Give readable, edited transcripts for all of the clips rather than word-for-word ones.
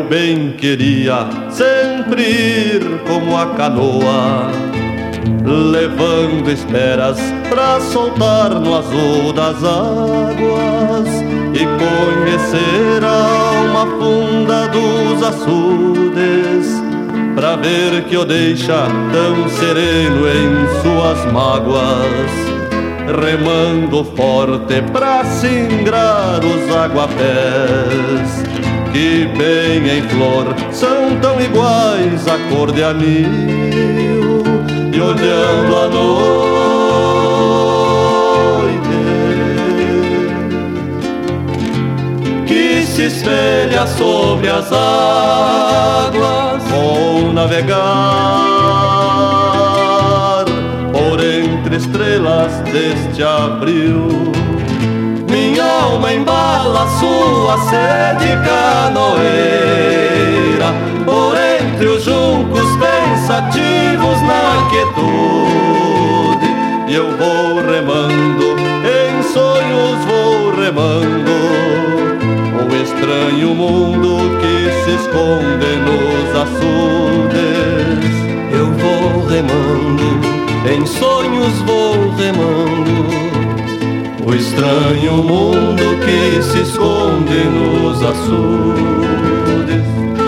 bem queria sempre ir como a canoa, levando esperas pra soltar no azul das águas e conhecer a alma funda dos açudes, pra ver que o deixa tão sereno em suas mágoas, remando forte pra singrar os aguapés, que bem em flor são tão iguais a cor de anil, e olhando a noite que se espelha sobre as águas, vou navegar por entre estrelas deste abril. Minha alma embala sua sede canoeira, por entre os juncos pensativos na quietude, e eu vou remando, em sonhos vou remando, o estranho mundo que se esconde nos açudes. Eu vou remando, em sonhos vou remando, o estranho mundo que se esconde nos açudes.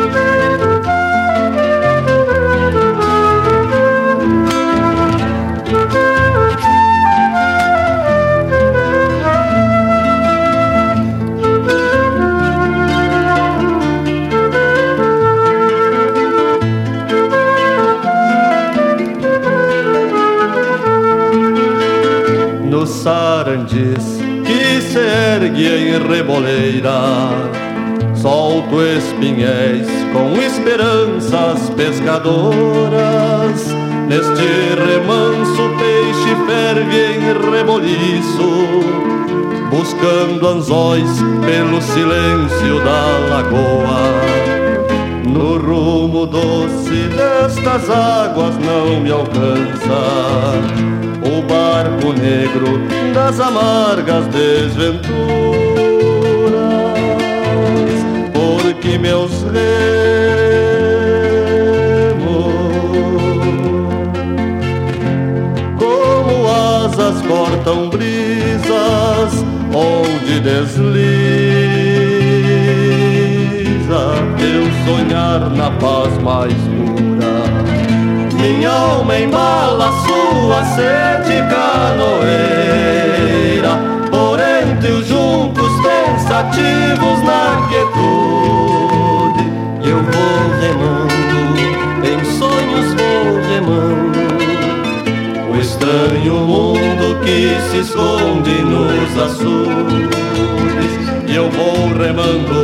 Sarandis que se ergue em reboleira, solto espinhéis com esperanças pescadoras. Neste remanso peixe ferve em reboliço, buscando anzóis pelo silêncio da lagoa. No rumo doce destas águas não me alcança o barco negro das amargas desventuras, porque meus remos como asas cortam brisas onde desliza teu sonhar na paz mais pura. Minha alma embala sua sede canoeira, por entre os juncos pensativos na quietude, e eu vou remando, em sonhos vou remando, o estranho mundo que se esconde nos açudes, e eu vou remando,